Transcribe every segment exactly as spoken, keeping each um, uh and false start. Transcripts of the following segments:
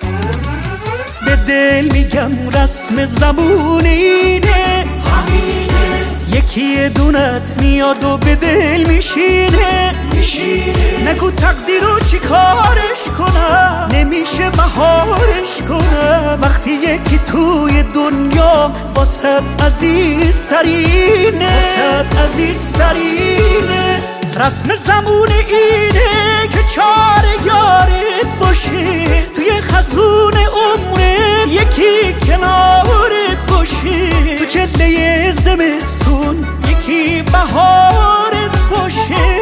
به دل میگم رسم زبون اینه، یکی دونت میاد و به دل میشینه. نگو تقدیرو چی کارش کنم، نمیشه مهارش کنم وقتی یکی توی دنیا واسه عزیزترینه، واسه عزیزترینه. رسم زمون اینه که چار یارت باشه، توی خزون عمرت یکی کنارت باشه، تو چله زمستون یکی بهارت باشه.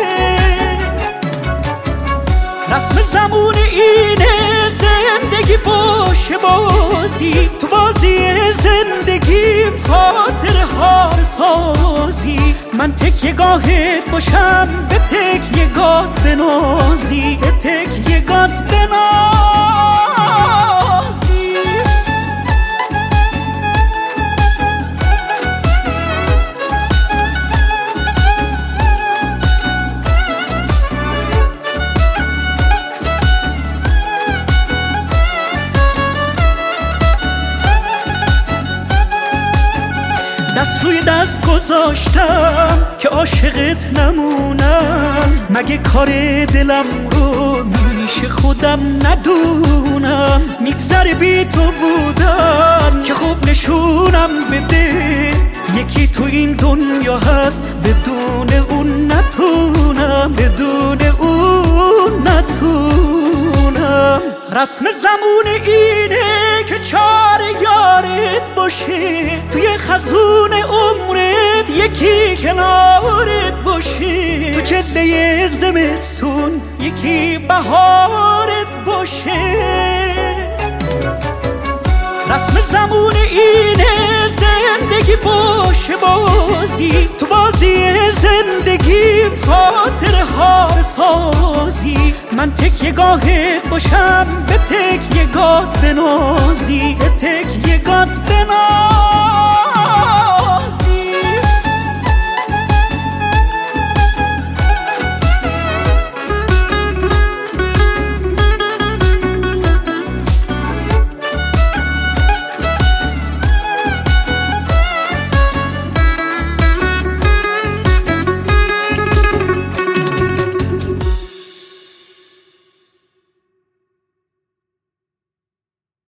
رسم زمون اینه زندگی باشه بازی، تو بازی زندگی خاطر ها سازی. من تکیه گاهت باشم به تکیه گات بنازی، به تکیه گات بنازی. دست روی دست گذاشتم که عاشقت نمونم، مگه کار دلم رو میشه خودم ندونم. میگذره بی تو بودن که خوب نشونم بده، یکی تو این دنیا هست بدون اون نتونم، بدون اون نتونم. رسم زمون اینه که چار یارت باشه، توی خزون عمرت یکی کنارت باشه، تو چله زمستون یکی بهارت باشه. رسم زمون اینه زندگی باشه بازی، تو بازی زندگی خاطر ها سازی. من تکیه گاهت باشم به تکیه گات بنازی، به تکیه گات بنازی.